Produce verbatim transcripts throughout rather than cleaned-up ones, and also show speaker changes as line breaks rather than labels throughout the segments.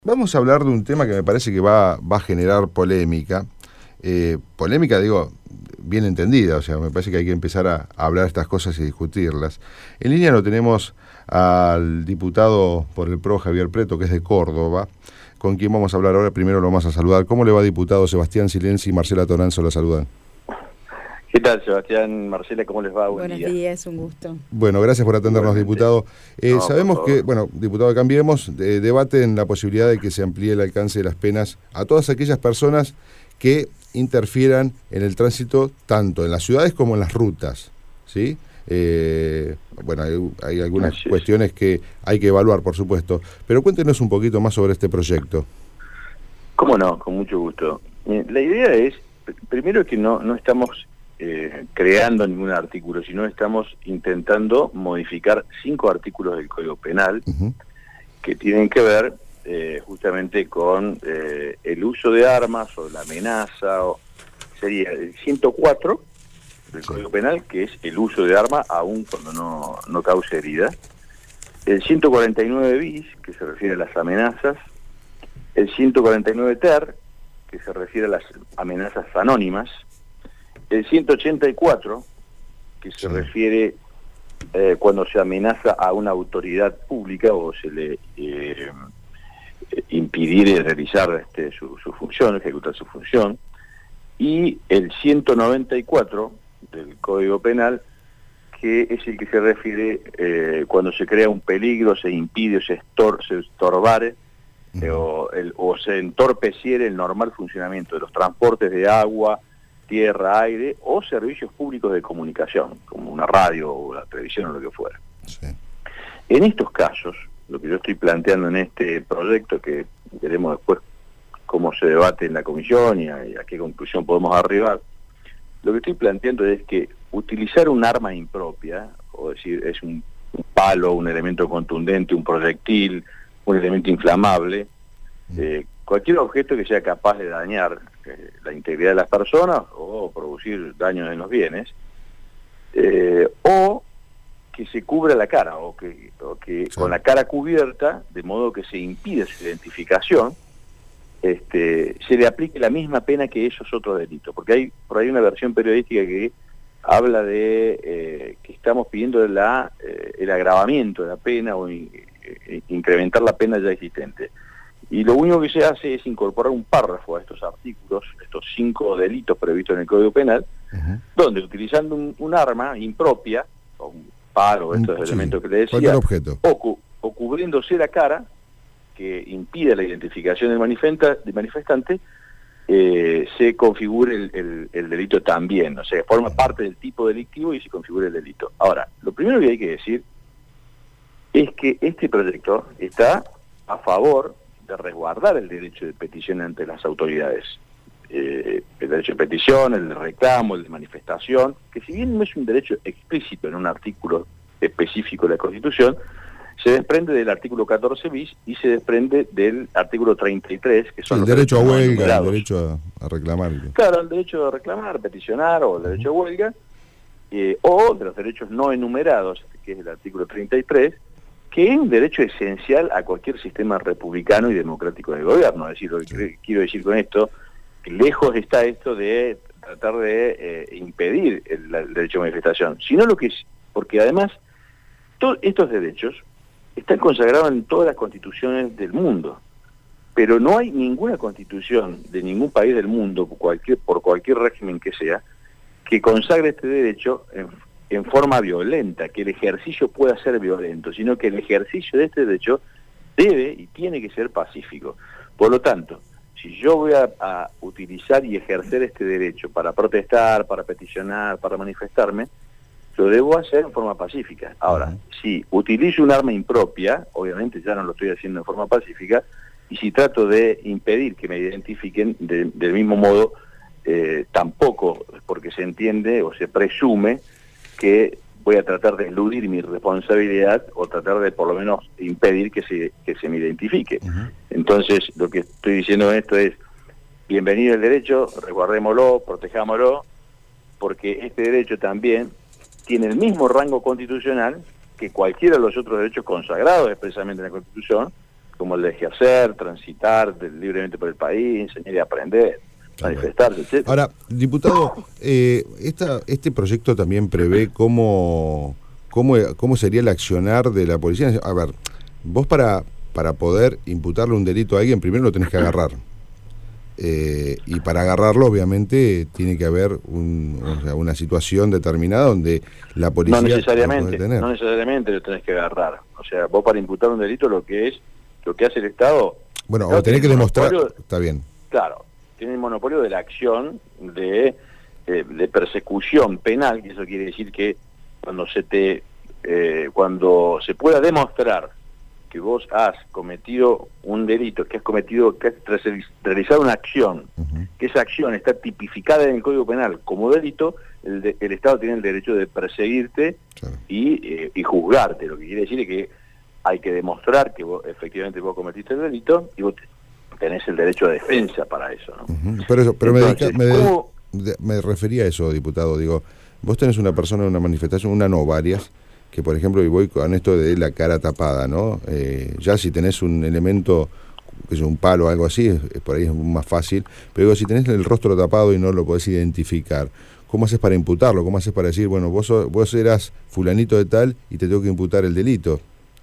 Vamos a hablar de un tema que me parece que va, va a generar polémica. Eh, polémica, digo, bien entendida, o sea, me parece que hay que empezar a, a hablar estas cosas y discutirlas. En línea lo tenemos al diputado por el P R O, Javier Preto, que es de Córdoba, con quien vamos a hablar ahora. Primero lo vamos a saludar. ¿Cómo le va, diputado? Sebastián Silenzi y Marcela Toranzo la saludan.
¿Qué tal, Sebastián, Marcela? ¿Cómo les va? Buen
Buenos
día.
días, un gusto.
Bueno, gracias por atendernos,
Igualmente.
diputado. Eh,
No,
sabemos
por
que,
favor.
bueno, diputado de Cambiemos, eh, debaten la posibilidad de que se amplíe el alcance de las penas a todas aquellas personas que interfieran en el tránsito, tanto en las ciudades como en las rutas, ¿sí? Eh, bueno, hay, hay algunas
Así es.
cuestiones que hay que evaluar, por supuesto, pero cuéntenos un poquito más sobre este proyecto.
¿Cómo no? Con mucho gusto. Eh, La idea es, pr- primero que no, no estamos eh, creando ningún artículo, sino estamos intentando modificar cinco artículos del Código Penal
Uh-huh.
que tienen que ver eh, justamente con eh, el uso de armas o la amenaza. O, sería el ciento cuatro del
Sí.
Código Penal, que es el uso de arma aun cuando no, no cause herida. El ciento cuarenta y nueve bis, que se refiere a las amenazas. El ciento cuarenta y nueve ter, que se refiere a las amenazas anónimas. El ciento ochenta y cuatro, que se
Sí.
refiere eh, cuando se amenaza a una autoridad pública o se le eh, impidiere realizar este, su, su función, ejecutar su función. Y el ciento noventa y cuatro del Código Penal, que es el que se refiere eh, cuando se crea un peligro, se impide o se, estor se estorbare eh, o, el, o se entorpeciere el normal funcionamiento de los transportes de agua, tierra, aire o servicios públicos de comunicación, como una radio o la televisión o lo que fuera.
Sí.
En estos casos, lo que yo estoy planteando en este proyecto, que veremos después cómo se debate en la comisión y a, y a qué conclusión podemos arribar, lo que estoy planteando es que utilizar un arma impropia, o decir, es un, un palo, un elemento contundente, un proyectil, un elemento inflamable, eh, cualquier objeto que sea capaz de dañar eh, la integridad de las personas o producir daños en los bienes, eh, o que se cubra la cara, o que, o que
Sí.
con la cara cubierta, de modo que se impide su identificación, este, se le aplique la misma pena que esos otros delitos. Porque hay por ahí una versión periodística que habla de eh, que estamos pidiendo la, eh, el agravamiento de la pena o in, eh, incrementar la pena ya existente. Y lo único que se hace es incorporar un párrafo a estos artículos, estos cinco delitos previstos en el Código Penal,
Uh-huh.
donde utilizando un, un arma impropia, o un palo, estos
Sí.
elementos que le
Cualquier
decía,
objeto.
o, cu o cubriéndose la cara, que impide la identificación del, manifesta del manifestante, eh, se configure el, el, el delito también, o sea, forma parte del tipo delictivo y se configura el delito. Ahora, lo primero que hay que decir es que este proyecto está a favor de resguardar el derecho de petición ante las autoridades. Eh, el derecho de petición, el de reclamo, el de manifestación, que si bien no es un derecho explícito en un artículo específico de la Constitución, se desprende del artículo catorce bis y se desprende del artículo treinta y tres, que
Sí,
son
el
los
derecho a
derechos no
huelga, el
enumerados.
derecho a, a reclamar.
Claro, el derecho de reclamar, peticionar o el derecho a huelga, eh, o de los derechos no enumerados, que es el artículo treinta y tres, que es un derecho esencial a cualquier sistema republicano y democrático de gobierno. Es decir, lo que quiero decir con esto, que lejos está esto de tratar de eh, impedir el, el derecho a manifestación, sino lo que es, porque además todos estos derechos están consagrados en todas las constituciones del mundo, pero no hay ninguna constitución de ningún país del mundo, por cualquier, por cualquier régimen que sea, que consagre este derecho en, en forma violenta, que el ejercicio pueda ser violento, sino que el ejercicio de este derecho debe y tiene que ser pacífico. Por lo tanto, si yo voy a, a utilizar y ejercer este derecho para protestar, para peticionar, para manifestarme, lo debo hacer en forma pacífica. Ahora,
Uh-huh.
si utilizo un arma impropia, obviamente ya no lo estoy haciendo en forma pacífica, y si trato de impedir que me identifiquen de, del mismo modo, eh, tampoco, porque se entiende o se presume que voy a tratar de eludir mi responsabilidad o tratar de por lo menos impedir que se, que se me identifique.
Uh-huh.
Entonces, lo que estoy diciendo en esto es, bienvenido el derecho, resguardémoslo, protejámoslo, porque este derecho también tiene el mismo rango constitucional que cualquiera de los otros derechos consagrados expresamente en la Constitución, como el de ejercer, transitar de, libremente por el país, enseñar y aprender, manifestarse, etcétera.
Ahora, diputado, eh, esta, este proyecto también prevé cómo, cómo, cómo sería el accionar de la policía. A ver, vos para, para poder imputarle un delito a alguien, primero lo tenés que agarrar. Eh, y para agarrarlo, obviamente, tiene que haber un, o sea, una situación determinada donde la policía...
No necesariamente,
lo
no necesariamente lo tenés que agarrar. O sea, vos para imputar un delito lo que es, lo que hace el Estado...
Bueno,
el Estado
o tenés que demostrar... Está bien.
Claro, tiene el monopolio de la acción de, eh, de persecución penal, que eso quiere decir que cuando se te eh, cuando se pueda demostrar que vos has cometido un delito, que has cometido, que has realizado una acción, uh-huh. que esa acción está tipificada en el Código Penal como delito, el, de, el Estado tiene el derecho de perseguirte claro. y, eh, y juzgarte. Lo que quiere decir es que hay que demostrar que vos, efectivamente vos cometiste el delito y vos tenés el derecho de defensa para eso, ¿no?
Uh-huh. Pero eso, pero Entonces, me, dedica, me, de, me refería a eso, diputado. Digo, vos tenés una persona en una manifestación, una no, varias, que por ejemplo, y voy con esto de la cara tapada, ¿no? Eh, ya si tenés un elemento, que es un palo o algo así, es, por ahí es más fácil, pero digo, si tenés el rostro tapado y no lo podés identificar, ¿cómo haces para imputarlo? ¿Cómo haces para decir, bueno, vos, vos eras fulanito de tal y te tengo que imputar el delito?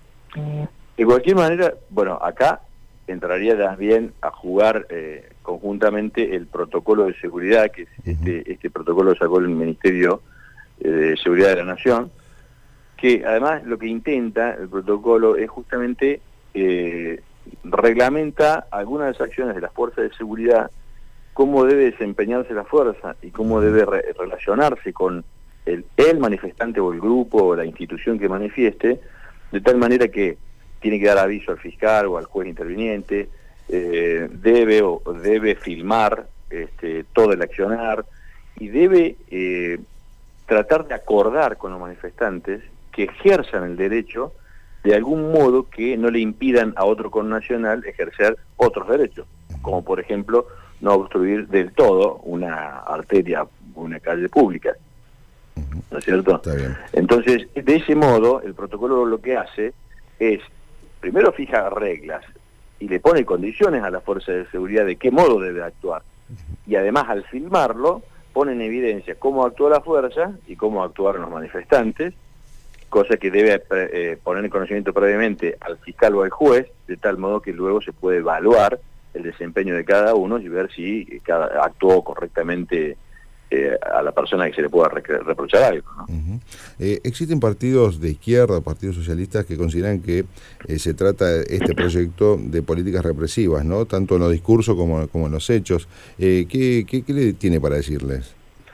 De cualquier manera, bueno, acá entraría también a jugar eh, conjuntamente el protocolo de seguridad, que es uh-huh. este, este protocolo sacó el Ministerio eh, de Seguridad de la Nación, que además lo que intenta el protocolo es justamente eh, reglamenta algunas de las acciones de las fuerzas de seguridad, cómo debe desempeñarse la fuerza y cómo debe re relacionarse con el, el manifestante o el grupo o la institución que manifieste, de tal manera que tiene que dar aviso al fiscal o al juez interviniente, eh, debe o debe filmar este, todo el accionar y debe eh, tratar de acordar con los manifestantes que ejerzan el derecho de algún modo que no le impidan a otro connacional ejercer otros derechos, como por ejemplo no obstruir del todo una arteria, una calle pública, ¿no es cierto?
Está bien.
Entonces, de ese modo, el protocolo lo que hace es, primero fija reglas y le pone condiciones a la fuerza de seguridad de qué modo debe actuar, y además al filmarlo pone en evidencia cómo actúa la fuerza y cómo actuaron los manifestantes, cosa que debe eh, poner en conocimiento previamente al fiscal o al juez, de tal modo que luego se puede evaluar el desempeño de cada uno y ver si cada, actuó correctamente eh, a la persona que se le pueda re reprochar algo, ¿no?
Uh-huh. eh, existen partidos de izquierda, partidos socialistas que consideran que eh, se trata este proyecto de políticas represivas, ¿no? Tanto en los discursos como, como en los hechos. Eh, ¿qué, qué, ¿Qué le tiene para decirles?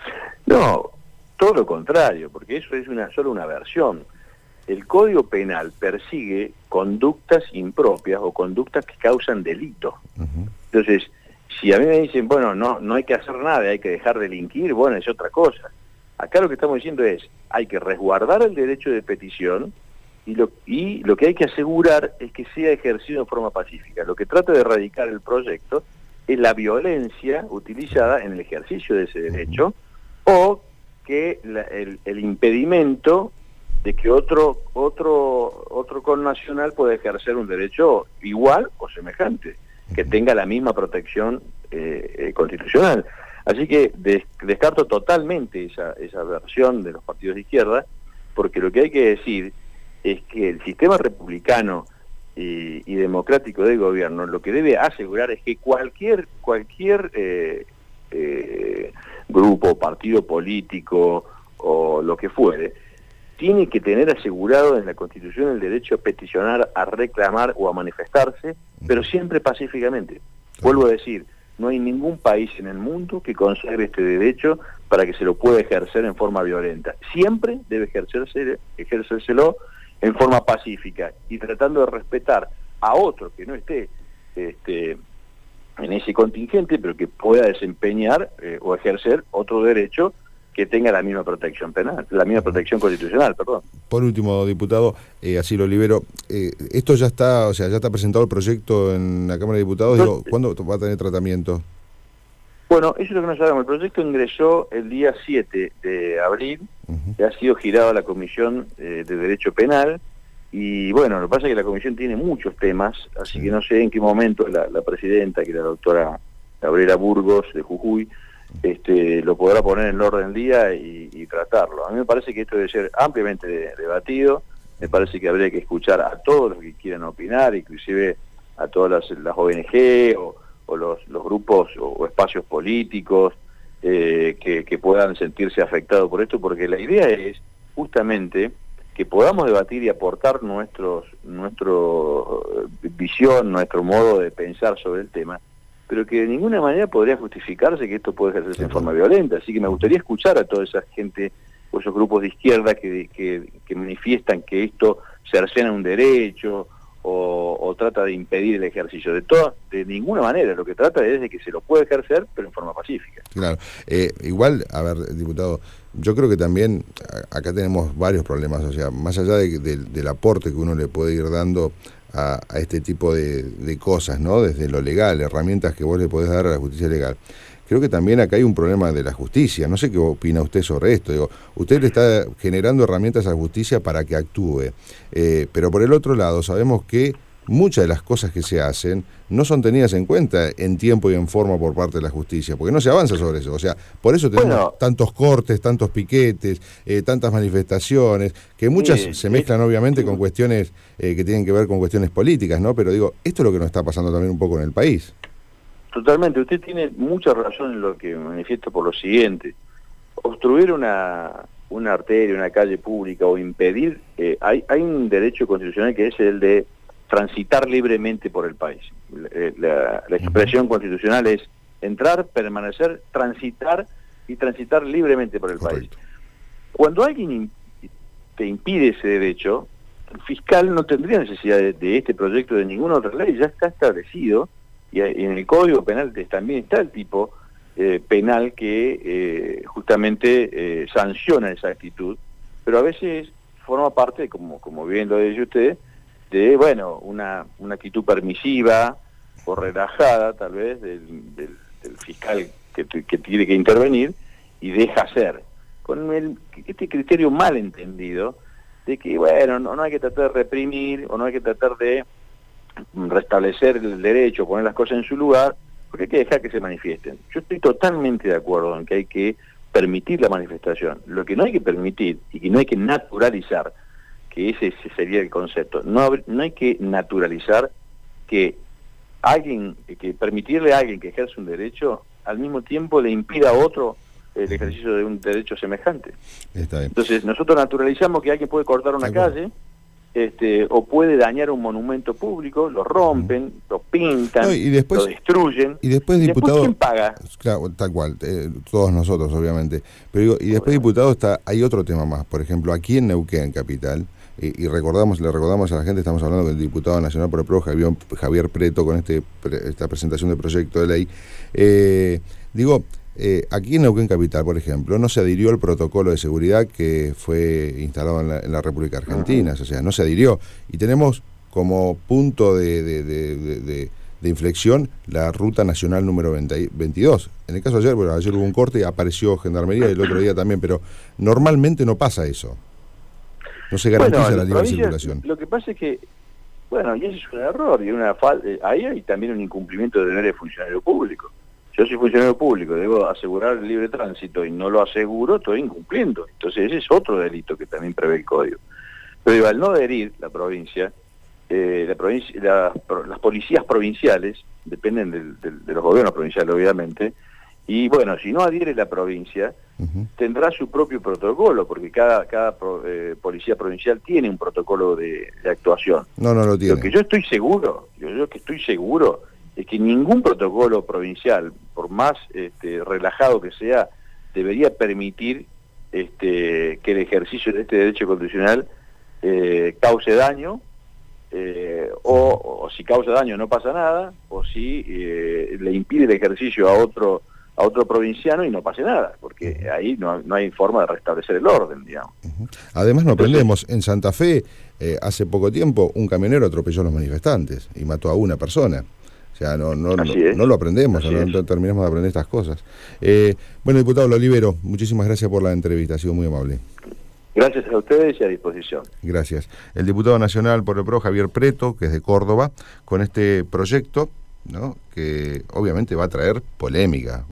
No, todo lo contrario, porque eso es una solo una versión. El Código Penal persigue conductas impropias o conductas que causan delito. Uh-huh. Entonces, si a mí me dicen, bueno, no no hay que hacer nada, hay que dejar de delinquir, bueno, es otra cosa. Acá lo que estamos diciendo es, hay que resguardar el derecho de petición y lo, y lo que hay que asegurar es que sea ejercido en forma pacífica. Lo que trata de erradicar el proyecto es la violencia utilizada en el ejercicio de ese derecho o que la, el, el impedimento de que otro otro otro connacional pueda ejercer un derecho igual o semejante, que tenga la misma protección eh, eh, constitucional. Así que des, descarto totalmente esa, esa versión de los partidos de izquierda, porque lo que hay que decir es que el sistema republicano y, y democrático del gobierno lo que debe asegurar es que cualquier cualquier eh, eh, grupo, partido político o lo que fuere, tiene que tener asegurado en la Constitución el derecho a peticionar, a reclamar o a manifestarse, pero siempre pacíficamente. Vuelvo a decir, no hay ningún país en el mundo que consagre este derecho para que se lo pueda ejercer en forma violenta. Siempre debe ejercerse, ejercérselo en forma pacífica y tratando de respetar a otro que no esté este, en ese contingente, pero que pueda desempeñar eh, o ejercer otro derecho que tenga la misma protección penal, la misma protección constitucional, perdón.
Por último, diputado, eh, así lo libero, eh, esto ya está, o sea, ya está presentado el proyecto en la Cámara de Diputados, no, digo, ¿cuándo va a tener tratamiento?
Bueno, eso es lo que no sabemos. El proyecto ingresó el día siete de abril, uh-huh. ya ha sido girado a la Comisión eh, de Derecho Penal, Y bueno, lo que pasa es que la comisión tiene muchos temas, así
sí.
que no sé en qué momento la, la presidenta, que es la doctora Gabriela Burgos de Jujuy, este, lo podrá poner en el orden del día y, y tratarlo. A mí me parece que esto debe ser ampliamente de, debatido, me parece que habría que escuchar a todos los que quieran opinar, inclusive a todas las, las O N G o, o los, los grupos o, o espacios políticos eh, que, que puedan sentirse afectados por esto, porque la idea es justamente que podamos debatir y aportar nuestros, nuestro visión, nuestro modo de pensar sobre el tema, pero que de ninguna manera podría justificarse que esto puede ejercerse en forma violenta. Así que me gustaría escuchar a toda esa gente, o esos grupos de izquierda que, que, que manifiestan que esto cercena un derecho o, o trata de impedir el ejercicio. De toda, de ninguna manera, lo que trata es de que se lo puede ejercer, pero en forma pacífica.
Claro. Eh, igual, a ver, diputado, yo creo que también acá tenemos varios problemas, o sea, más allá de, de, del aporte que uno le puede ir dando a, a este tipo de, de cosas, ¿no? Desde lo legal, herramientas que vos le podés dar a la justicia legal. Creo que también acá hay un problema de la justicia. No sé qué opina usted sobre esto. Digo, usted le está generando herramientas a la justicia para que actúe, eh, pero por el otro lado sabemos que muchas de las cosas que se hacen no son tenidas en cuenta en tiempo y en forma por parte de la justicia, porque no se avanza sobre eso. O sea, por eso tenemos bueno, tantos cortes, tantos piquetes, eh, tantas manifestaciones, que muchas eh, se mezclan eh, obviamente eh, con cuestiones eh, que tienen que ver con cuestiones políticas, ¿no? Pero digo, esto es lo que nos está pasando también un poco en el país.
Totalmente, usted tiene mucha razón en lo que manifiesto por lo siguiente. Obstruir una, una arteria, una calle pública o impedir, eh, hay, hay un derecho constitucional que es el de transitar libremente por el país. La, la, la expresión constitucional es entrar, permanecer, transitar y transitar libremente por el Correcto. país. Cuando alguien te impide ese derecho, el fiscal no tendría necesidad de, de este proyecto de ninguna otra ley, ya está establecido. Y en el Código Penal también está el tipo eh, penal que eh, justamente eh, sanciona esa actitud, pero a veces forma parte, como, como bien lo dice usted, de bueno una, una actitud permisiva o relajada tal vez del, del, del fiscal que, que tiene que intervenir y deja hacer, con el, este criterio mal entendido de que bueno, no, no hay que tratar de reprimir o no hay que tratar de restablecer el derecho, poner las cosas en su lugar, porque hay que dejar que se manifiesten. Yo estoy totalmente de acuerdo en que hay que permitir la manifestación. Lo que no hay que permitir y que no hay que naturalizar, que ese, ese sería el concepto, no, no hay que naturalizar que alguien, que permitirle a alguien que ejerce un derecho, al mismo tiempo le impida a otro el ejercicio de un derecho semejante.
Está bien.
Entonces nosotros naturalizamos que alguien puede cortar una calle, Este, o puede dañar un monumento público, lo rompen, mm. lo pintan, no, y después, lo destruyen.
Y después, diputado,
¿Después quién paga?
Claro, tal cual, eh, todos nosotros, obviamente. Pero digo, y después, bueno. diputado, está hay otro tema más. Por ejemplo, aquí en Neuquén, capital, y, y recordamos, le recordamos a la gente, estamos hablando del diputado nacional por el P R O, Javier, Javier Preto, con este esta presentación de proyecto de ley. Eh, digo... Eh, aquí en Neuquén Capital, por ejemplo, no se adhirió al protocolo de seguridad que fue instalado en la, en la República Argentina, o sea, no se adhirió. Y tenemos como punto de, de, de, de, de inflexión la Ruta Nacional número veintidós. En el caso de ayer, bueno, ayer hubo un corte y apareció Gendarmería y el otro día también, pero normalmente no pasa eso. No se garantiza bueno, la libre circulación.
Lo que pasa es que, bueno, y ese es un error, y una falta, ahí hay también un incumplimiento de deber de funcionario público. Yo soy funcionario público, debo asegurar el libre tránsito y no lo aseguro, estoy incumpliendo. Entonces ese es otro delito que también prevé el Código. Pero al no adherir la provincia, eh, la provincia la, las policías provinciales, dependen del, del, de los gobiernos provinciales obviamente, y bueno, si no adhiere la provincia, uh-huh. tendrá su propio protocolo, porque cada, cada pro, eh, policía provincial tiene un protocolo de, de actuación.
No, no lo tiene.
Lo que yo estoy seguro, yo, yo que estoy seguro, es que ningún protocolo provincial, por más este, relajado que sea, debería permitir este, que el ejercicio de este derecho constitucional eh, cause daño, eh, o, o si causa daño no pasa nada, o si eh, le impide el ejercicio a otro a otro provinciano y no pase nada, porque ahí no, no hay forma de restablecer el orden, digamos.
Además no aprendemos, en Santa Fe, eh, hace poco tiempo, un camionero atropelló a los manifestantes y mató a una persona. O sea, no, no, no, no lo aprendemos, no, no terminamos de aprender estas cosas. Eh, bueno, diputado, lo libero. Muchísimas gracias por la entrevista, ha sido muy amable.
Gracias a ustedes y a disposición.
Gracias. El diputado nacional por el P R O, Javier Preto, que es de Córdoba, con este proyecto, ¿no?, que obviamente va a traer polémica.